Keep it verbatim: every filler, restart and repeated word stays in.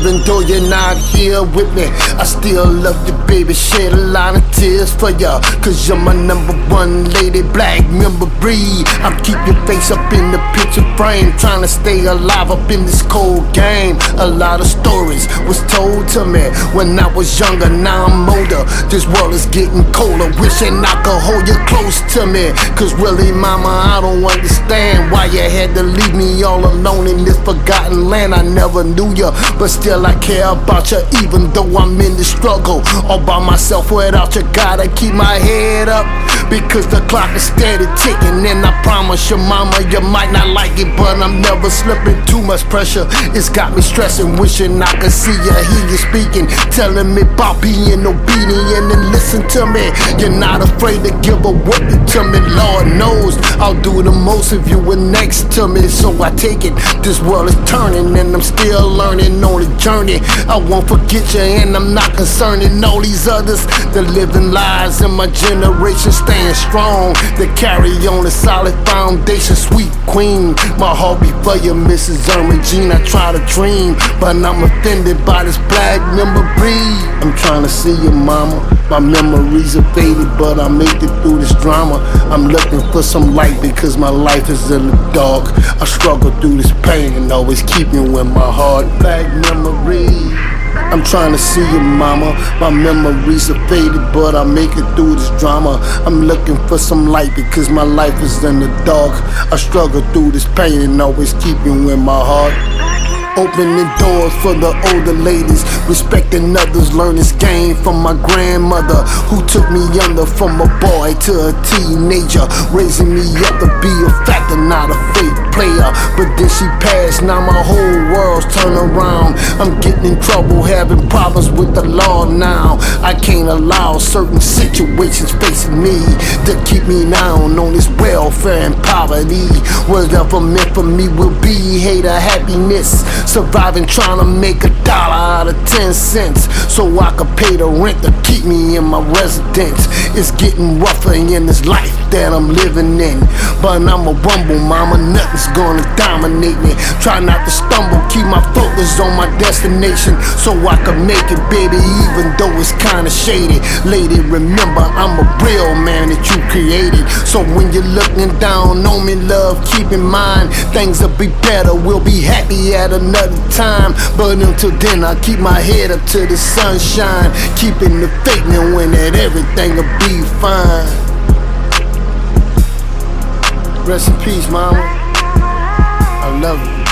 Even though you're not here with me, I still love you, baby. Shed a lot of tears for ya, cause you're my number one lady, black member breed. I'm keep your face up in the picture frame, trying to stay alive up in this cold game. A lot of stories was told to me when I was younger, now I'm older. This world is getting colder, wishing I could hold you close to me. Cause really, mama, I don't understand why you had to leave me all alone in this forgotten land. I never knew you, but still I care about you, even though I'm in the struggle all by myself without you. Gotta keep my head up, because the clock is steady ticking. And I promise you, mama, you might not like it, but I'm never slipping. Too much pressure, it's got me stressing, wishing I could see you, hear you speaking, telling me about being obedient and listen to me. You're not afraid to give a word to me. Lord knows I'll do the most if you were next to me. So I take it, this world is turning and I'm still learning on the journey. I won't forget you and I'm not concerned in all these others that living lives in my generation, staying strong, that carry on a solid foundation. Sweet queen, my heart beat for you, Missus Irma Jean. I try to dream, but I'm offended by this black member breed. I'm trying to see you, mama. My memories are faded, but I make it through this drama. I'm looking for some light because my life is in the dark. I struggle through this pain and always keep you in my heart. Black memory. I'm trying to see you, mama. My memories are faded, but I make it through this drama. I'm looking for some light because my life is in the dark. I struggle through this pain and always keep you in my heart. Opening doors for the older ladies, respecting others, learn this game from my grandmother, who took me under from a boy to a teenager, raising me up to be a factor, not a fake player. But then she passed, now my whole world's turned around. I'm getting in trouble, having problems with the law now. I can't allow certain situations facing me to keep me down on this welfare and poverty. Whatever meant for me will be hate or happiness. Surviving, trying to make a dollar out of ten cents, so I could pay the rent to keep me in my residence. It's getting rougher in this life that I'm living in, but I'm a rumble, mama, nothing's gonna dominate me. Try not to stumble, keep my focus on my destination, so I can make it, baby, even though it's kinda shady. Lady, remember, I'm a real man that you created, so when you're looking down on me, love, keep in mind, things will be better, we'll be happy at another time. But until then, I keep my head up to the sunshine, keeping the faith, knowing that everything will be fine. Rest in peace, mama. I love you.